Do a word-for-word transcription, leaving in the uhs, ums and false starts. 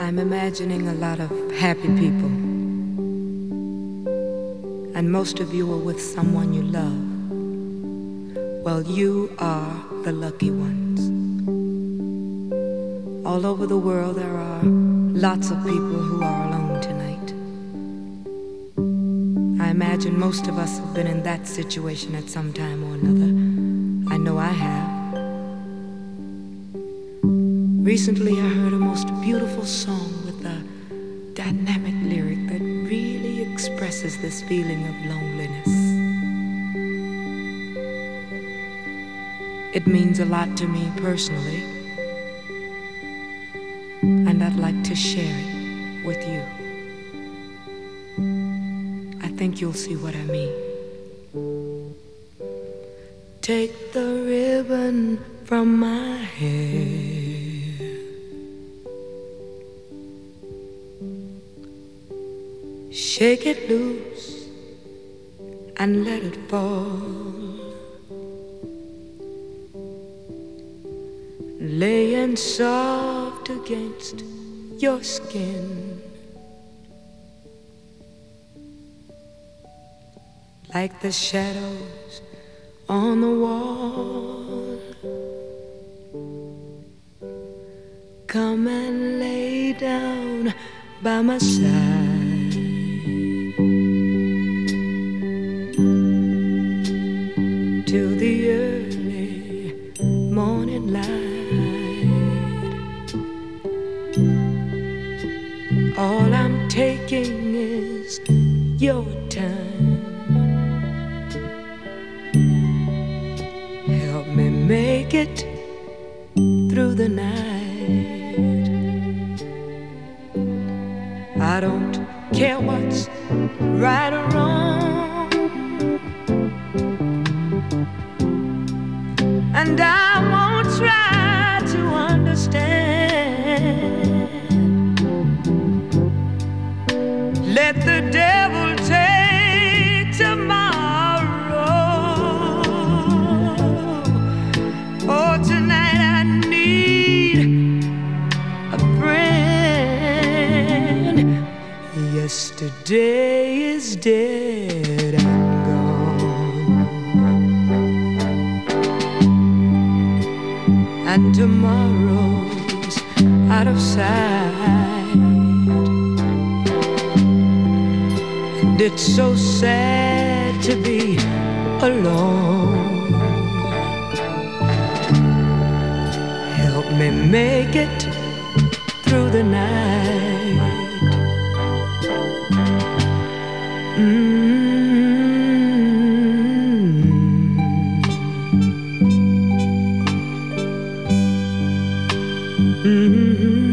I'm imagining a lot of happy people, and most of you are with someone you love. Well, you are the lucky ones. All over the world there are lots of people who are alone tonight. I imagine most of us have been in that situation at some time or another. I know I have. Recently I heard a most beautiful song with a dynamic lyric that really expresses this feeling of loneliness. It means a lot to me personally, and I'd like to share it with you. I think you'll see what I mean. Take the ribbon from my hair, shake it loose and let it fall, laying soft against your skin, like the shadows on the wall. Come and lay down by my side, till the early morning light. All I'm taking is your time. Help me make it through the night. I don't care what's right or wrong, and I won't try to understand. Let the devil take tomorrow. Oh, tonight I need a friend. Yesterday is dead and gone, and tomorrow's out of sight. And it's so sad to be alone. Help me make it through the night. Mm-hmm. Mm-hmm.